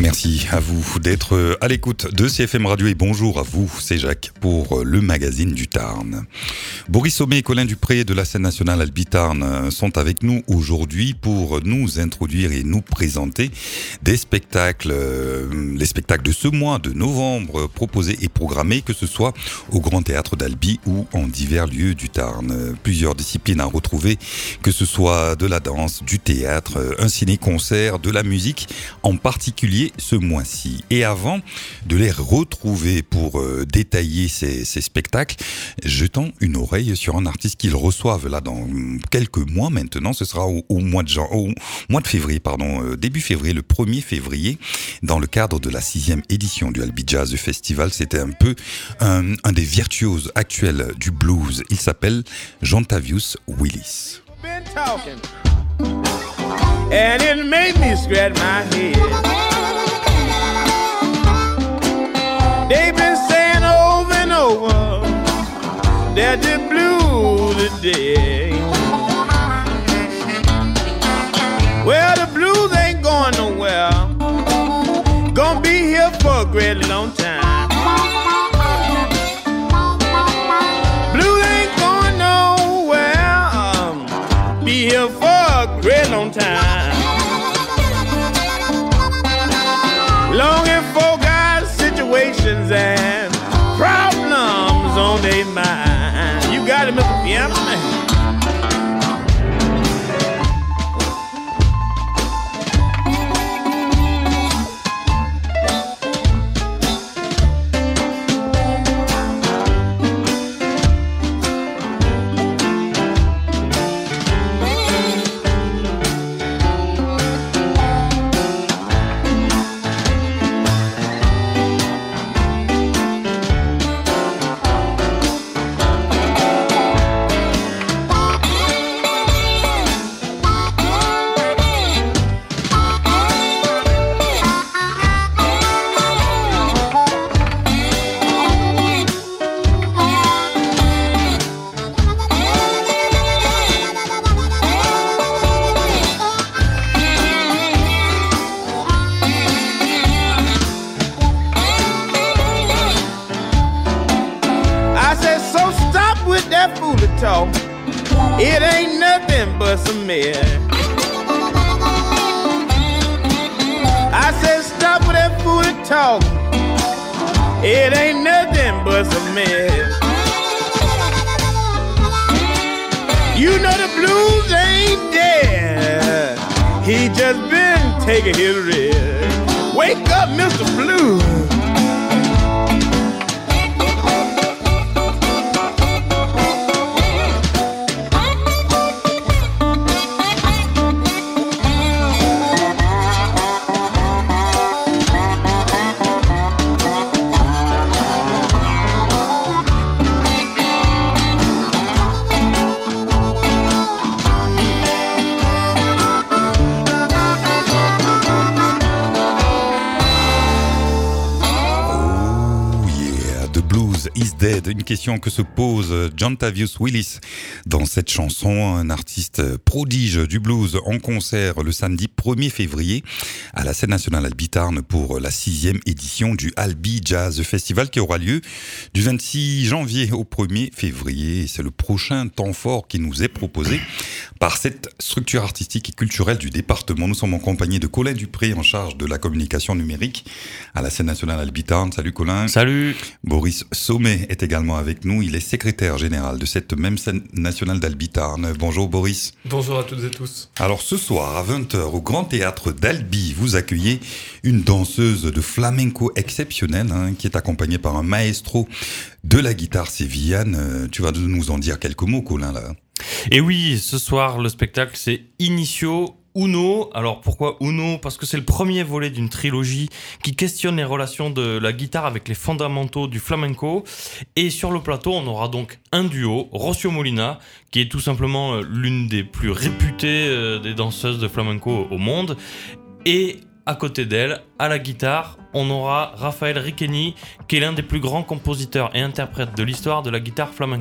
Merci à vous d'être à l'écoute de CFM Radio et bonjour à vous, c'est Jacques pour le magazine du Tarn. Boris Sommet et Colin Dupré de la scène nationale Albi Tarn sont avec nous aujourd'hui pour nous introduire et nous présenter des spectacles, les spectacles de ce mois de novembre proposés et programmés, que ce soit au Grand Théâtre d'Albi ou en divers lieux du Tarn. Plusieurs disciplines à retrouver, que ce soit de la danse, du théâtre, un ciné-concert, de la musique, en particulier ce mois-ci. Et avant de les retrouver pour détailler ces spectacles, jetons une oreille sur un artiste qu'ils reçoivent là dans quelques mois maintenant. Ce sera au mois de février, début février, le 1er février, dans le cadre de la 6e édition du Albi Jazz Festival. C'était un peu un des virtuoses actuels du blues. Il s'appelle Jontavius Willis. And it made me scratch my head. They've been saying over and over that the blues are dead. Well, the blues ain't going nowhere. Gonna be here for a great long time. Blues ain't going nowhere. Be here for a great long time. Longing for God's situations and problems on their mind. You got it, Mr. Piano Man. It ain't nothing but some mess. I said stop with that fool talk. It ain't nothing but some mess. You know the blues ain't dead. He just been taking his rest. Wake up, Mr. Blues. Dead, une question que se pose Jontavius Willis dans cette chanson, un artiste prodige du blues en concert le samedi 1er février à la scène nationale Albi Tarn pour la 6e édition du Albi Jazz Festival qui aura lieu du 26 janvier au 1er février. C'est le prochain temps fort qui nous est proposé par cette structure artistique et culturelle du département. Nous sommes en compagnie de Colin Dupré en charge de la communication numérique à la scène nationale Albi Tarn. Salut Colin. Salut. Boris Sommet est également avec nous. Il est secrétaire général de cette même scène nationale d'Albi Tarn. Bonjour Boris. Bonjour à toutes et tous. Alors ce soir à 20h au Grand Théâtre d'Albi, vous accueillez une danseuse de flamenco exceptionnelle qui est accompagnée par un maestro de la guitare sévillane. Tu vas nous en dire quelques mots, Colin, là. Et oui, ce soir le spectacle c'est Inicio Uno. Alors pourquoi Uno ? Parce que c'est le premier volet d'une trilogie qui questionne les relations de la guitare avec les fondamentaux du flamenco. Et sur le plateau, on aura donc un duo, Rocío Molina, qui est tout simplement l'une des plus réputées des danseuses de flamenco au monde. Et à côté d'elle, à la guitare, on aura Rafael Riqueni, qui est l'un des plus grands compositeurs et interprètes de l'histoire de la guitare flamenca.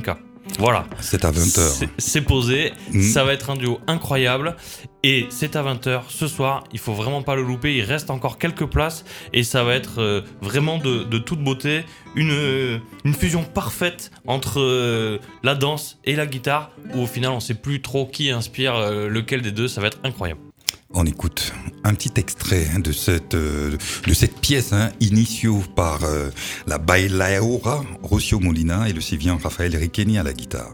Voilà. C'est à 20h. C'est posé, ça va être un duo incroyable et c'est à 20h ce soir, il faut vraiment pas le louper, il reste encore quelques places et ça va être vraiment de toute beauté, une fusion parfaite entre la danse et la guitare où au final on sait plus trop qui inspire lequel des deux, ça va être incroyable. On écoute un petit extrait de cette pièce, Inicio par la Bailaora, Rocio Molina et le Sévillan Rafael Riqueni à la guitare.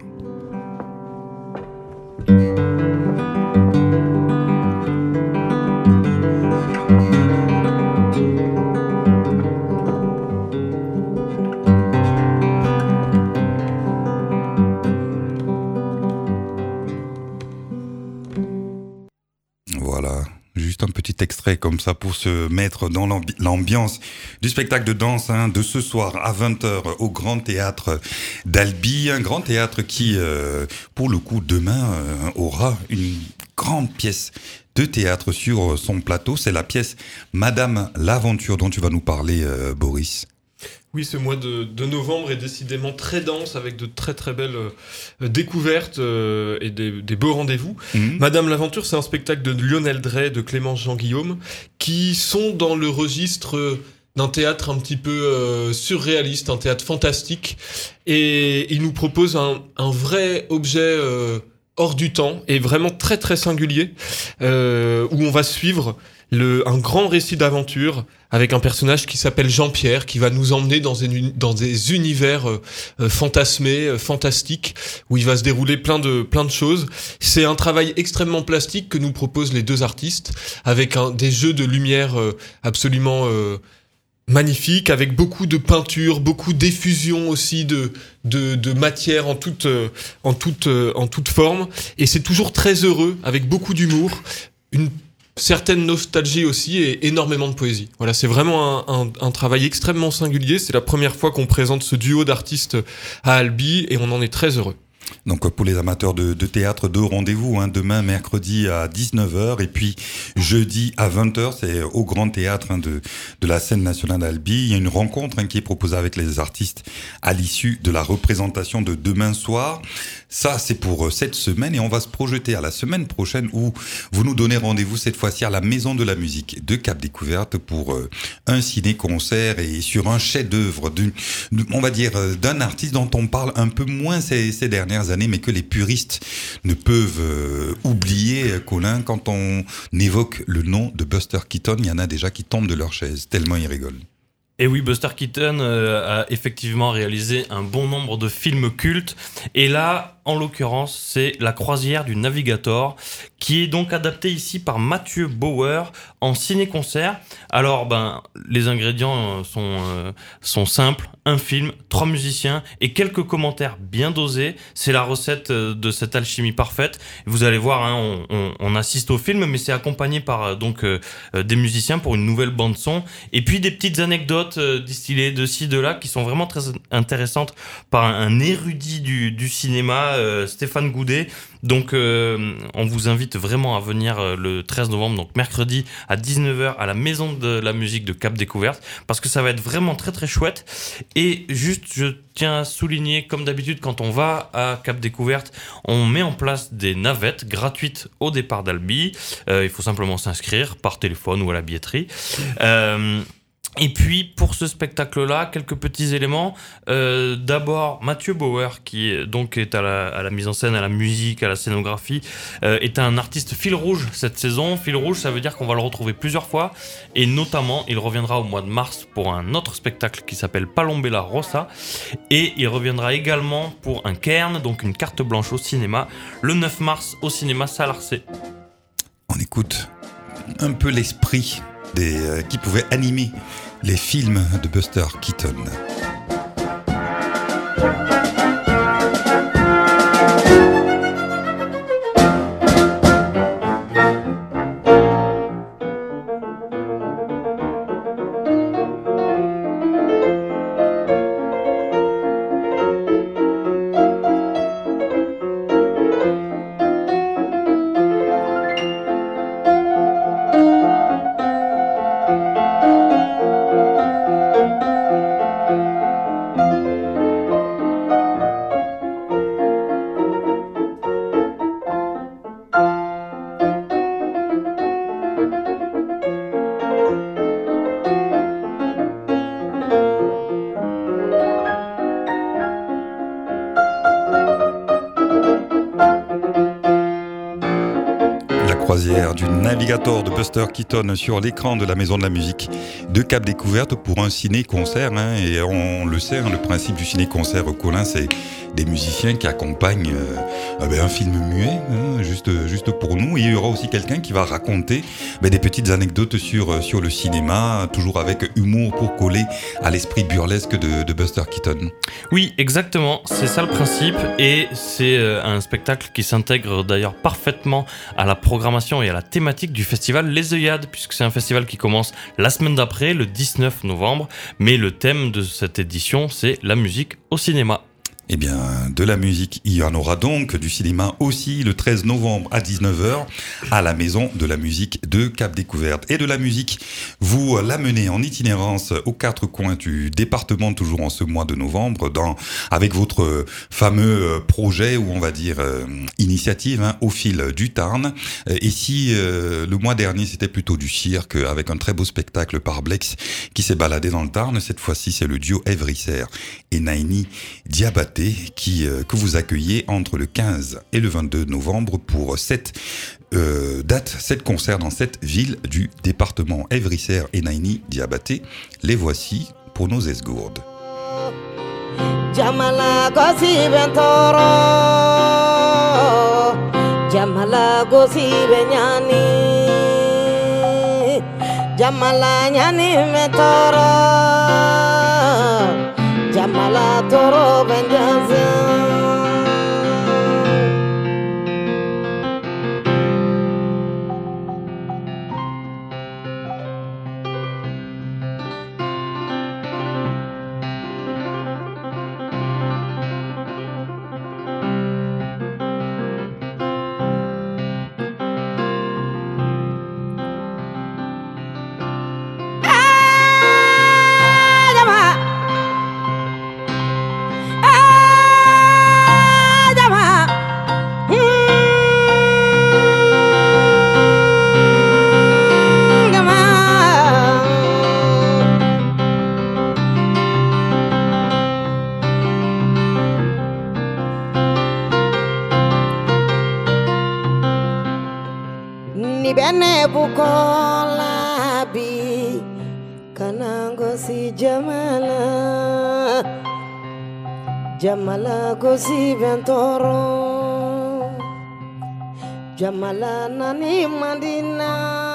Voilà, juste un petit extrait comme ça pour se mettre dans l'ambiance du spectacle de danse de ce soir à 20h au Grand Théâtre d'Albi. Un grand théâtre qui, pour le coup, demain aura une grande pièce de théâtre sur son plateau. C'est la pièce Madame l'Aventure dont tu vas nous parler, Boris. Oui, ce mois de novembre est décidément très dense avec de très très belles découvertes et des beaux rendez-vous. Madame l'Aventure, c'est un spectacle de Lionel Drey, de Clémence Jean-Guillaume, qui sont dans le registre d'un théâtre un petit peu surréaliste, un théâtre fantastique. Et il nous propose un vrai objet hors du temps et vraiment très très singulier, où on va suivre un grand récit d'aventure avec un personnage qui s'appelle Jean-Pierre, qui va nous emmener dans des univers fantasmés, fantastiques, où il va se dérouler plein de choses. C'est un travail extrêmement plastique que nous proposent les deux artistes, avec des jeux de lumière absolument magnifiques, avec beaucoup de peinture, beaucoup d'effusion aussi de matière en toute forme. Et c'est toujours très heureux, avec beaucoup d'humour, une certaine nostalgie aussi et énormément de poésie. Voilà, c'est vraiment un travail extrêmement singulier. C'est la première fois qu'on présente ce duo d'artistes à Albi et on en est très heureux. Donc pour les amateurs de théâtre, 2 rendez-vous, demain mercredi à 19h et puis jeudi à 20h, c'est au Grand Théâtre de la scène nationale d'Albi. Il y a une rencontre qui est proposée avec les artistes à l'issue de la représentation de demain soir. Ça, c'est pour cette semaine et on va se projeter à la semaine prochaine où vous nous donnez rendez-vous cette fois-ci à la Maison de la Musique de Cap Découverte pour un ciné-concert et sur un chef-d'œuvre on va dire d'un artiste dont on parle un peu moins ces dernières années, mais que les puristes ne peuvent oublier, Colin, quand on évoque le nom de Buster Keaton. Il y en a déjà qui tombent de leur chaise, tellement ils rigolent. Et oui, Buster Keaton a effectivement réalisé un bon nombre de films cultes. Et là, en l'occurrence, c'est La Croisière du Navigator, qui est donc adapté ici par Mathieu Bauer en ciné-concert. Alors, les ingrédients sont simples. Un film, 3 musiciens et quelques commentaires bien dosés. C'est la recette de cette alchimie parfaite. Vous allez voir, on assiste au film, mais c'est accompagné par des musiciens pour une nouvelle bande-son. Et puis des petites anecdotes distillées de ci, de là, qui sont vraiment très intéressantes par un érudit du cinéma, Stéphane Goudet. Donc on vous invite vraiment à venir le 13 novembre, donc mercredi à 19h à la Maison de la Musique de Cap Découverte, parce que ça va être vraiment très très chouette. Et juste, je tiens à souligner, comme d'habitude, quand on va à Cap Découverte, on met en place des navettes gratuites au départ d'Albi. Il faut simplement s'inscrire par téléphone ou à la billetterie. Et puis pour ce spectacle-là, quelques petits éléments. D'abord, Mathieu Bauer, qui donc est à la mise en scène, à la musique, à la scénographie, est un artiste fil rouge cette saison. Fil rouge, ça veut dire qu'on va le retrouver plusieurs fois. Et notamment, il reviendra au mois de mars pour un autre spectacle qui s'appelle Palombella Rossa. Et il reviendra également pour un cairn, donc une carte blanche au cinéma, le 9 mars au cinéma Salarcé. On écoute un peu l'esprit qui pouvait animer les films de Buster Keaton. du Navigator de Buster Keaton sur l'écran de la Maison de la Musique de Cap Découverte pour un ciné-concert. Et on le sait, le principe du ciné-concert, Colin, c'est des musiciens qui accompagnent un film muet, juste pour nous. Et il y aura aussi quelqu'un qui va raconter des petites anecdotes sur le cinéma, toujours avec humour pour coller à l'esprit burlesque de Buster Keaton. Oui, exactement, c'est ça le principe, et c'est un spectacle qui s'intègre d'ailleurs parfaitement à la programmation et à la thématique du festival Les Œillades, puisque c'est un festival qui commence la semaine d'après, le 19 novembre, mais le thème de cette édition, c'est la musique au cinéma. Eh bien, de la musique, il y en aura donc, du cinéma aussi, le 13 novembre à 19h, à la Maison de la Musique de Cap Découverte. Et de la musique, vous l'amenez en itinérance aux quatre coins du département, toujours en ce mois de novembre, avec votre fameux projet, ou on va dire initiative, au fil du Tarn. Et si le mois dernier, c'était plutôt du cirque, avec un très beau spectacle par Blex, qui s'est baladé dans le Tarn, cette fois-ci, c'est le duo Evrisser et Naini Diabaté, que vous accueillez entre le 15 et le 22 novembre pour 7 concerts dans cette ville du département. Evrisser et Naini Diabaté, les voici pour nos esgourdes. Jamala gosi bentoro, Jamala gosi benyani, Jamala nyani mentoro, Jamala toro benjazin. Bukola bi kanango si Jamala, Jamala gosi bentoro, Jamala nani mandina,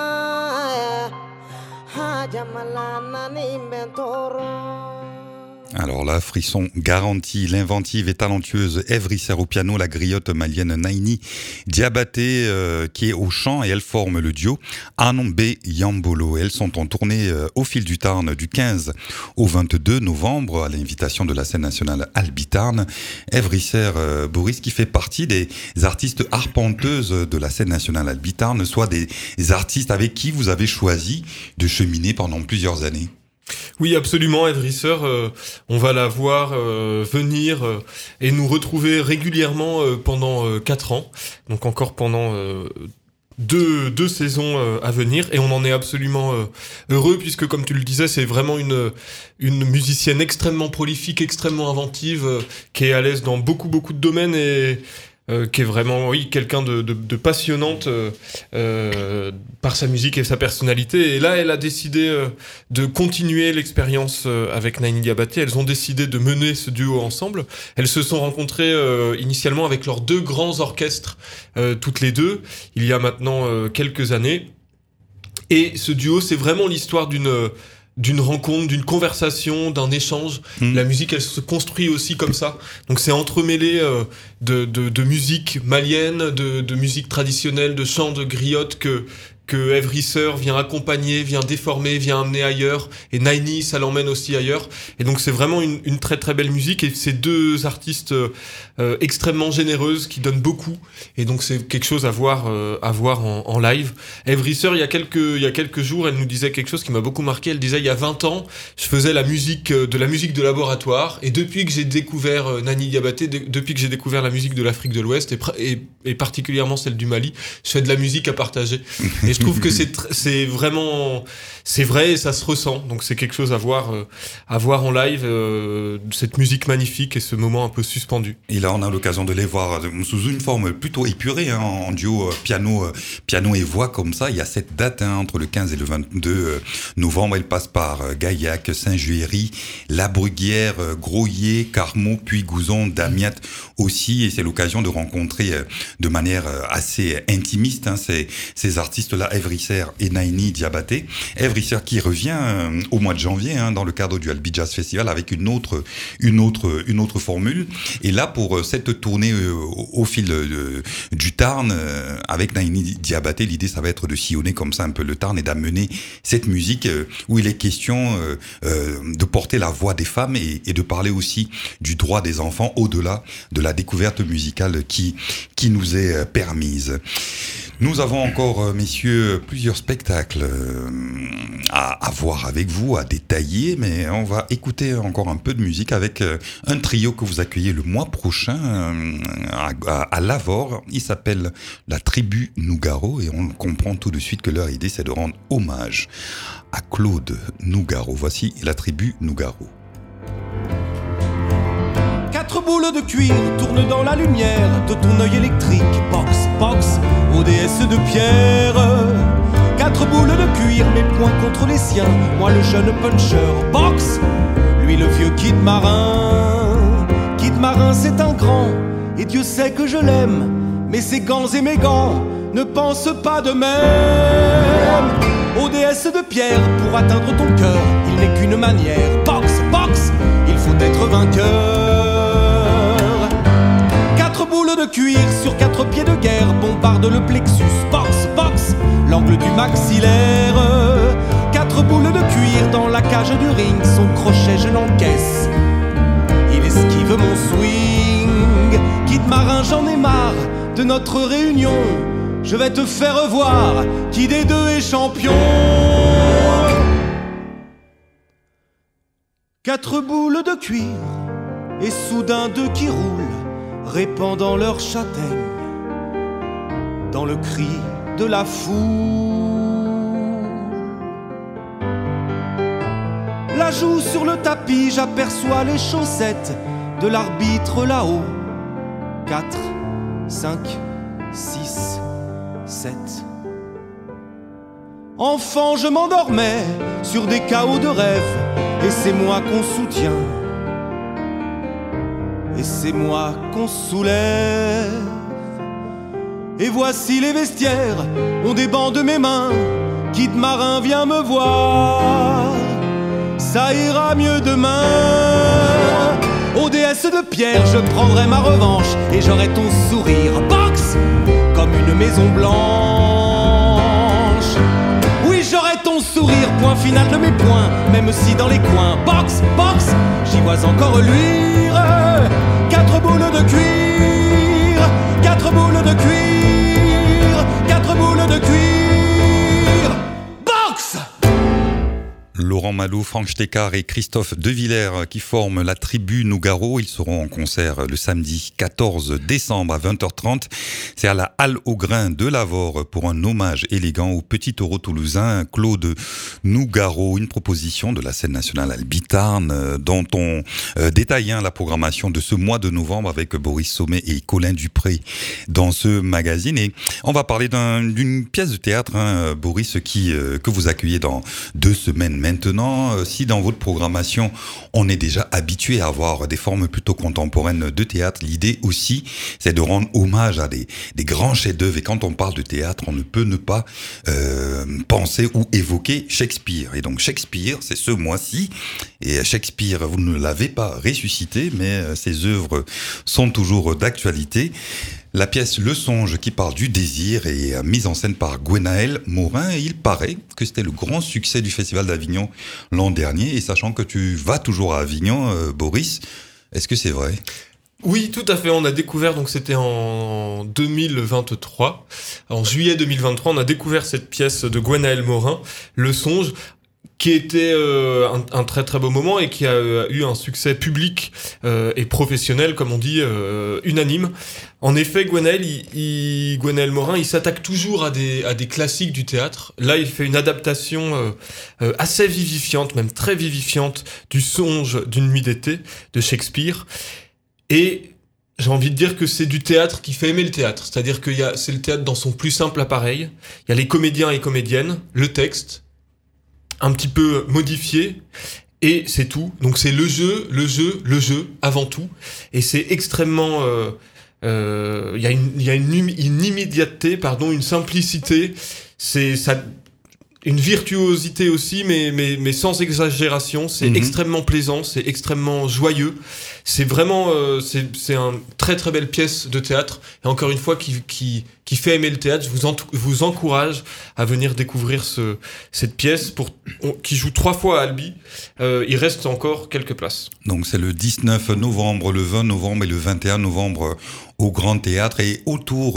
ha Jamala nani bentoro. Alors là, frisson garanti, l'inventive et talentueuse Evrisser au piano, la griotte malienne Naini Diabaté qui est au chant, et elles forment le duo Anombe Yambolo. Elles sont en tournée au fil du Tarn du 15 au 22 novembre à l'invitation de la scène nationale Albitarn. Evrisser, Boris, qui fait partie des artistes arpenteuses de la scène nationale Albitarn, soit des artistes avec qui vous avez choisi de cheminer pendant plusieurs années. Oui, absolument, Evrisser, on va la voir venir et nous retrouver régulièrement pendant 4 ans, donc encore pendant deux saisons à venir, et on en est absolument heureux, puisque comme tu le disais, c'est vraiment une musicienne extrêmement prolifique, extrêmement inventive, qui est à l'aise dans beaucoup de domaines, et qui est vraiment quelqu'un de passionnante par sa musique et sa personnalité. Et là, elle a décidé de continuer l'expérience avec Naini Diabaté. Elles ont décidé de mener ce duo ensemble. Elles se sont rencontrées initialement avec leurs 2 grands orchestres, toutes les deux, il y a maintenant quelques années. Et ce duo, c'est vraiment l'histoire d'une rencontre, d'une conversation, d'un échange. La musique, elle se construit aussi comme ça. Donc c'est entremêlé de musique malienne, de musique traditionnelle, de chants de griotte que Evrisser vient accompagner, vient déformer, vient amener ailleurs, et Naini, ça l'emmène aussi ailleurs. Et donc c'est vraiment une très très belle musique, et c'est 2 artistes extrêmement généreuses qui donnent beaucoup, et donc c'est quelque chose à voir en live. Evrisser, il y a quelques jours, elle nous disait quelque chose qui m'a beaucoup marqué. Elle disait, il y a 20 ans, je faisais de la musique de laboratoire, et depuis que j'ai découvert Naini Diabaté, depuis que j'ai découvert la musique de l'Afrique de l'Ouest, et particulièrement celle du Mali, je fais de la musique à partager. Et je trouve que c'est vraiment, c'est vrai et ça se ressent. Donc c'est quelque chose à voir en live, cette musique magnifique et ce moment un peu suspendu. Et là, on a l'occasion de les voir sous une forme plutôt épurée, hein, en duo piano et voix comme ça. Il y a cette date, hein, entre le 15 et le 22 novembre. Elle passe par Gaillac, Saint-Juéry, La Bruguière, Groyer, Carmaux, Puy-Gouzon, Damiette aussi. Et c'est l'occasion de rencontrer de manière assez intimiste, hein, ces artistes-là, Ève Risser et Naini Diabaté. Ève Risser qui revient au mois de janvier, hein, dans le cadre du Albi Jazz Festival avec une autre formule. Et là, pour cette tournée au fil du Tarn, avec Naini Diabaté, l'idée, ça va être de sillonner comme ça un peu le Tarn et d'amener cette musique où il est question de porter la voix des femmes et de parler aussi du droit des enfants au-delà de la découverte musicale qui nous est permise. Nous avons encore, messieurs, plusieurs spectacles à voir avec vous, à détailler, mais on va écouter encore un peu de musique avec un trio que vous accueillez le mois prochain à Lavore. Il s'appelle la Tribu Nougaro et on comprend tout de suite que leur idée, c'est de rendre hommage à Claude Nougaro. Voici la Tribu Nougaro. 4 boules de cuir tournent dans la lumière de ton œil électrique. Box, box, ODS de pierre. 4 boules de cuir, mes poings contre les siens. Moi le jeune puncher. Box, lui le vieux Kid Marin. Kid Marin c'est un grand, et Dieu sait que je l'aime. Mais ses gants et mes gants ne pensent pas de même. ODS de pierre, pour atteindre ton cœur, il n'est qu'une manière. Box, box, il faut être vainqueur. 4 boules de cuir sur 4 pieds de guerre bombardent le plexus. Box, box, l'angle du maxillaire. 4 boules de cuir dans la cage du ring. Son crochet je l'encaisse, il esquive mon swing. Kid Marin, j'en ai marre de notre réunion. Je vais te faire voir qui des deux est champion. 4 boules de cuir et soudain 2 qui roulent, répandant leur châtaigne dans le cri de la foule. La joue sur le tapis, j'aperçois les chaussettes de l'arbitre là-haut. 4, 5, 6, 7. Enfant, je m'endormais sur des chaos de rêve, et c'est moi qu'on soutient, et c'est moi qu'on soulève. Et voici les vestiaires, on débande de mes mains. Kid Marin, viens me voir, ça ira mieux demain. ODS de pierre, je prendrai ma revanche, et j'aurai ton sourire box comme une maison blanche. Oui, j'aurai ton sourire, point final de mes points, même si dans les coins, box, box, j'y vois encore luire. 4 boules de cuir, 4 boules de cuir, 4 boules de cuir, box. Laurent Malou, Franck Stekar et Christophe Devillers qui forment la Tribu Nougaro. Ils seront en concert le samedi 14 décembre à 20h30. C'est à la Halle au Grain de Lavore pour un hommage élégant au petit taureau toulousain Claude Nougaro. Une proposition de la scène nationale Albi Tarn dont on détaille la programmation de ce mois de novembre avec Boris Sommet et Colin Dupré dans ce magazine. Et on va parler d'une pièce de théâtre, Boris, que vous accueillez dans 2 semaines maintenant. Si dans votre programmation, on est déjà habitué à avoir des formes plutôt contemporaines de théâtre, l'idée aussi, c'est de rendre hommage à des grands chefs-d'œuvre. Et quand on parle de théâtre, on ne peut ne pas penser ou évoquer Shakespeare. Et donc Shakespeare, c'est ce mois-ci. Et Shakespeare, vous ne l'avez pas ressuscité, mais ses œuvres sont toujours d'actualité. La pièce Le Songe qui parle du désir est mise en scène par Gwenaël Morin et il paraît que c'était le grand succès du Festival d'Avignon l'an dernier. Et sachant que tu vas toujours à Avignon, Boris, est-ce que c'est vrai ? Oui, tout à fait. On a découvert, donc c'était en 2023, en juillet 2023, on a découvert cette pièce de Gwenaël Morin, Le Songe, qui était un très très beau moment et qui a eu un succès public et professionnel, comme on dit, unanime. En effet, Gwenaël Morin, il s'attaque toujours à des classiques du théâtre. Là, il fait une adaptation assez vivifiante, même très vivifiante, du Songe d'une nuit d'été de Shakespeare. Et j'ai envie de dire que c'est du théâtre qui fait aimer le théâtre. C'est-à-dire que c'est le théâtre dans son plus simple appareil. Il y a les comédiens et comédiennes, le texte, un petit peu modifié, et c'est tout. Donc c'est le jeu avant tout. Et c'est extrêmement... il y a une immédiateté, une simplicité, une virtuosité aussi, mais sans exagération. C'est extrêmement plaisant, c'est extrêmement joyeux. C'est vraiment, c'est une très très belle pièce de théâtre. Et encore une fois, qui fait aimer le théâtre. Je vous encourage à venir découvrir cette pièce qui joue 3 fois à Albi. Il reste encore quelques places. Donc c'est le 19 novembre, le 20 novembre et le 21 novembre au Grand Théâtre, et autour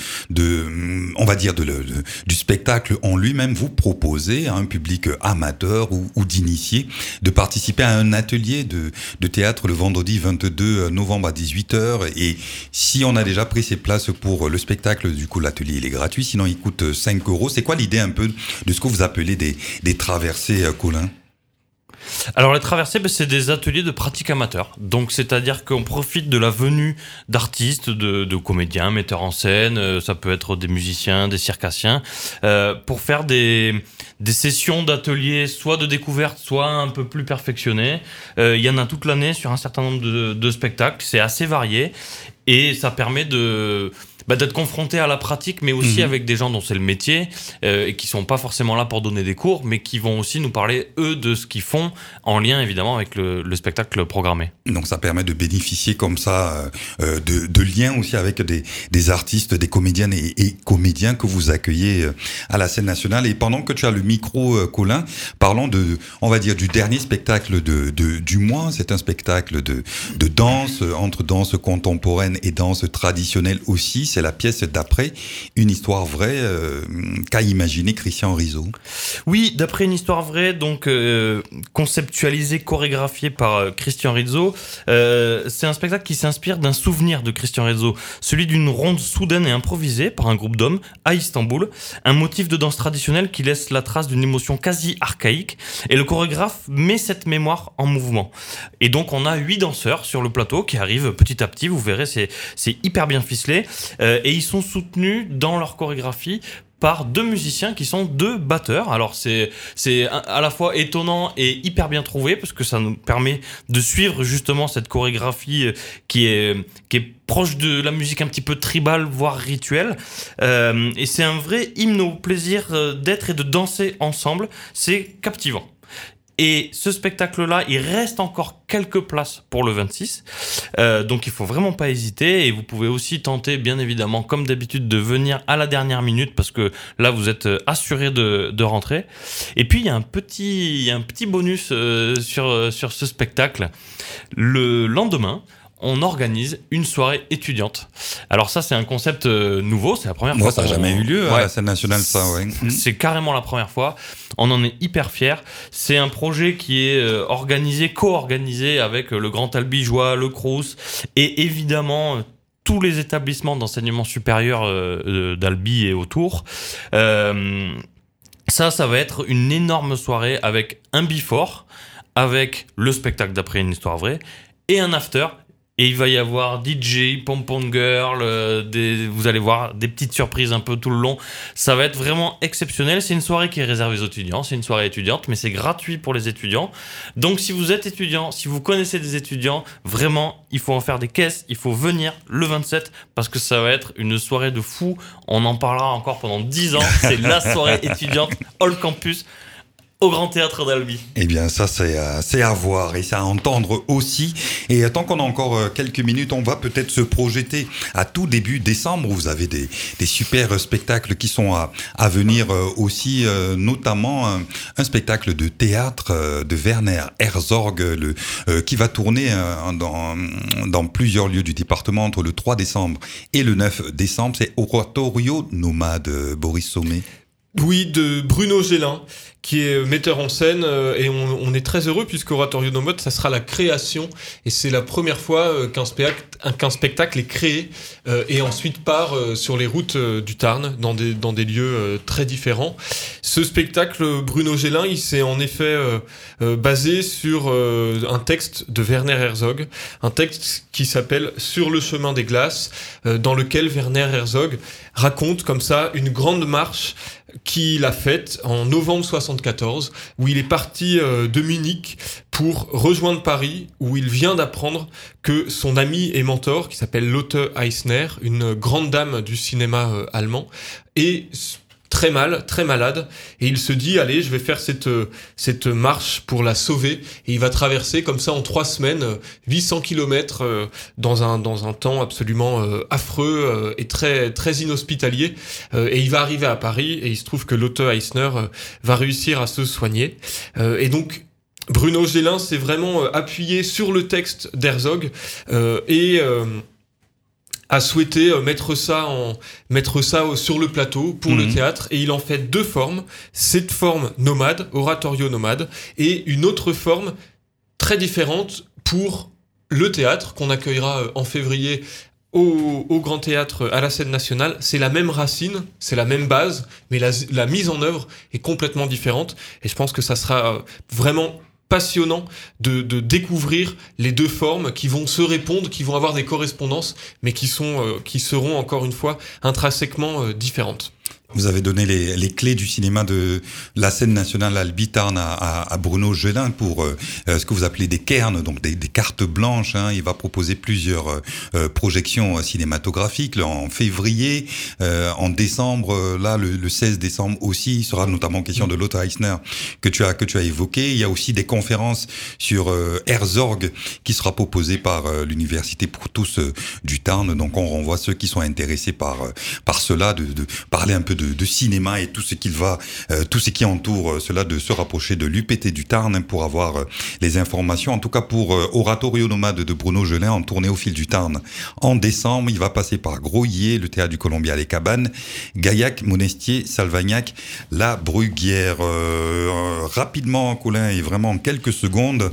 on va dire du spectacle en lui-même, vous proposez à un public amateur ou d'initiés de participer à un atelier de théâtre le vendredi 22 novembre à 18h. Et si on a déjà pris ses places pour le spectacle, du coup l'atelier il est gratuit, sinon il coûte 5 €. C'est quoi l'idée un peu de ce que vous appelez des traversées, Colin ? Alors les traversées, c'est des ateliers de pratique amateur. Donc c'est-à-dire qu'on profite de la venue d'artistes, de comédiens, metteurs en scène, ça peut être des musiciens, des circassiens, pour faire des sessions d'ateliers, soit de découverte, soit un peu plus perfectionnées. Il y en a toute l'année sur un certain nombre de spectacles, c'est assez varié, et ça permet d'être confronté à la pratique, mais aussi avec des gens dont c'est le métier, et qui sont pas forcément là pour donner des cours, mais qui vont aussi nous parler, eux, de ce qu'ils font, en lien évidemment avec le spectacle programmé. Donc ça permet de bénéficier comme ça de liens aussi avec des artistes, des comédiennes et comédiens que vous accueillez à la scène nationale. Et pendant que tu as le micro, Colin, parlons on va dire, du dernier spectacle du mois. C'est un spectacle de danse, entre danse contemporaine et danse traditionnelle aussi. C'est la pièce d'après une histoire vraie qu'a imaginé Christian Rizzo. Oui, d'après une histoire vraie, donc conceptualisée, chorégraphiée par Christian Rizzo. C'est un spectacle qui s'inspire d'un souvenir de Christian Rizzo, celui d'une ronde soudaine et improvisée par un groupe d'hommes à Istanbul, un motif de danse traditionnelle qui laisse la trace d'une émotion quasi archaïque, et le chorégraphe met cette mémoire en mouvement. Et donc on a 8 danseurs sur le plateau qui arrivent petit à petit, vous verrez, c'est hyper bien ficelé. Et ils sont soutenus dans leur chorégraphie par 2 musiciens qui sont 2 batteurs. Alors c'est à la fois étonnant et hyper bien trouvé, parce que ça nous permet de suivre justement cette chorégraphie qui est proche de la musique un petit peu tribale, voire rituelle. Et c'est un vrai hymne au plaisir d'être et de danser ensemble. C'est captivant. Et ce spectacle-là, il reste encore quelques places pour le 26. Donc il faut vraiment pas hésiter. Et vous pouvez aussi tenter, bien évidemment, comme d'habitude, de venir à la dernière minute, parce que là, vous êtes assuré de rentrer. Et puis, il y a un petit bonus sur ce spectacle. Le lendemain, on organise une soirée étudiante. Alors ça, c'est un concept nouveau, c'est la première fois. Ça n'a jamais eu lieu à la scène nationale, ça, ouais. C'est carrément la première fois. On en est hyper fiers. C'est un projet qui est co-organisé avec le Grand Albigeois, le Crous, et évidemment tous les établissements d'enseignement supérieur d'Albi et autour. Ça va être une énorme soirée avec un before, avec le spectacle d'après une histoire vraie, et un after. Et il va y avoir DJ, Pom-Pom Girl, vous allez voir des petites surprises un peu tout le long. Ça va être vraiment exceptionnel. C'est une soirée qui est réservée aux étudiants. C'est une soirée étudiante, mais c'est gratuit pour les étudiants. Donc si vous êtes étudiant, si vous connaissez des étudiants, vraiment, il faut en faire des caisses. Il faut venir le 27, parce que ça va être une soirée de fou. On en parlera encore pendant 10 ans. C'est la soirée étudiante All Campus au Grand Théâtre d'Albi. Eh bien, ça, c'est à voir et c'est à entendre aussi. Et tant qu'on a encore quelques minutes, on va peut-être se projeter à tout début décembre. Vous avez des super spectacles qui sont à venir aussi, notamment un spectacle de théâtre de Werner Herzog, qui va tourner dans plusieurs lieux du département entre le 3 décembre et le 9 décembre. C'est Oratorio Nomade, Boris Sommet. Oui, de Bruno Gélin, qui est metteur en scène, et on est très heureux puisque Oratorio Nomade, ça sera la création, et c'est la première fois qu'un spectacle est créé et ensuite part sur les routes du Tarn, dans des lieux très différents. Ce spectacle, Bruno Gélin, il s'est en effet basé sur un texte de Werner Herzog, un texte qui s'appelle « Sur le chemin des glaces », dans lequel Werner Herzog raconte comme ça une grande marche qu'il a faite en novembre 74, où il est parti de Munich pour rejoindre Paris, où il vient d'apprendre que son ami et mentor, qui s'appelle Lotte Eisner, une grande dame du cinéma allemand, est très malade, et il se dit, allez, je vais faire cette marche pour la sauver, et il va traverser comme ça en 3 semaines 800 kilomètres dans un temps absolument affreux et très très inhospitalier, et il va arriver à Paris, et il se trouve que Lotte Eisner va réussir à se soigner, et donc Bruno Gélin s'est vraiment appuyé sur le texte d'Herzog et a souhaité mettre ça sur le plateau pour le théâtre, et il en fait 2 formes, cette forme nomade, oratorio nomade, et une autre forme très différente pour le théâtre qu'on accueillera en février au Grand Théâtre à la Scène Nationale. C'est la même racine, c'est la même base, mais la mise en œuvre est complètement différente, et je pense que ça sera vraiment passionnant de découvrir les 2 formes qui vont se répondre, qui vont avoir des correspondances, mais qui seront encore une fois intrinsèquement différentes. Vous avez donné les clés du cinéma de la Scène Nationale Albi Tarn à Bruno Gélin pour ce que vous appelez des cairns, donc des cartes blanches. Hein. Il va proposer plusieurs projections cinématographiques là, en février, en décembre. Là, le 16 décembre aussi, il sera notamment question de Lotte Eisner que tu as évoqué. Il y a aussi des conférences sur Herzog qui sera proposée par l'Université pour tous du Tarn. Donc, on renvoie ceux qui sont intéressés par cela de parler un peu de cinéma et tout ce qui entoure cela, de se rapprocher de l'UPT du Tarn pour avoir les informations. En tout cas, pour Oratorio Nomade de Bruno Gélin en tournée au fil du Tarn en décembre, il va passer par Groyer, le Théâtre du Colombier à les Cabanes, Gaillac, Monestier, Salvagnac, La Bruguière. Rapidement, Colin, et vraiment en quelques secondes,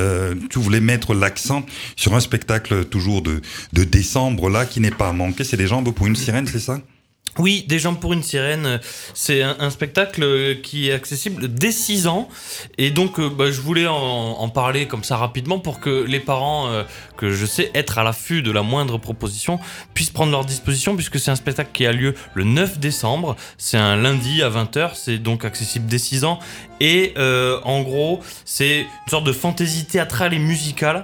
tu voulais mettre l'accent sur un spectacle toujours de décembre là qui n'est pas manqué. C'est Les Jambes pour une sirène, c'est ça ? Oui, Des Jambes pour une sirène, c'est un spectacle qui est accessible dès 6 ans, et donc je voulais en parler comme ça rapidement pour que les parents, que je sais être à l'affût de la moindre proposition, puissent prendre leur disposition, puisque c'est un spectacle qui a lieu le 9 décembre, c'est un lundi à 20h, c'est donc accessible dès 6 ans, et en gros, c'est une sorte de fantaisie théâtrale et musicale,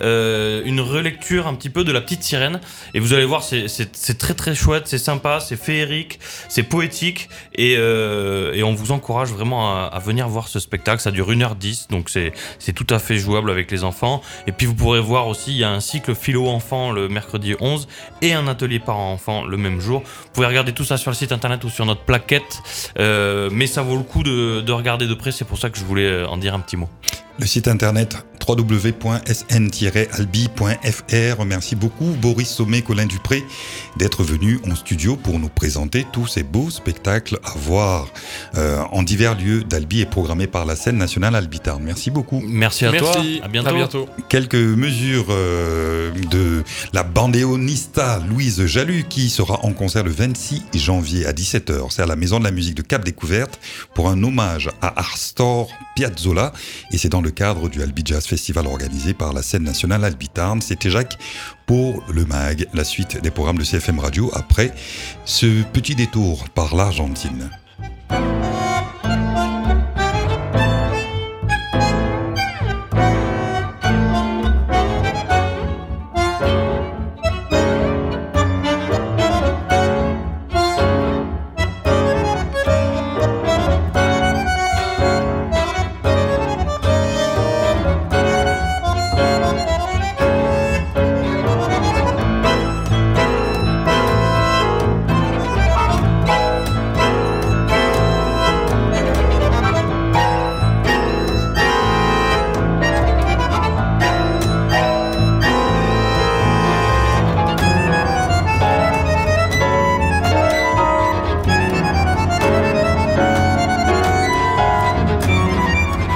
une relecture un petit peu de La Petite Sirène, et vous allez voir, c'est très très chouette, c'est sympa, c'est féerique, c'est poétique, et on vous encourage vraiment à venir voir ce spectacle. Ça dure 1h10, donc c'est tout à fait jouable avec les enfants. Et puis vous pourrez voir aussi, il y a un cycle philo-enfant le mercredi 11 et un atelier parents-enfants le même jour. Vous pouvez regarder tout ça sur le site internet ou sur notre plaquette, mais ça vaut le coup de regarder de près, c'est pour ça que je voulais en dire un petit mot. Le site internet www.sn-albi.fr. Merci beaucoup Boris Sommet, Colin Dupré d'être venus en studio pour nous présenter tous ces beaux spectacles à voir en divers lieux d'Albi et programmés par la Scène Nationale Albi Tarn. Merci beaucoup. Merci à toi. À bientôt. Quelques mesures de la bandéonista Louise Jalut qui sera en concert le 26 janvier à 17h. C'est à la Maison de la Musique de Cap Découverte pour un hommage à Astor Piazzolla, et c'est dans le cadre du Albi Jazz Festival organisé par la Scène Nationale Albi Tarn. C'était Jacques pour le MAG, la suite des programmes de CFM Radio après ce petit détour par l'Argentine.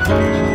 Thank you.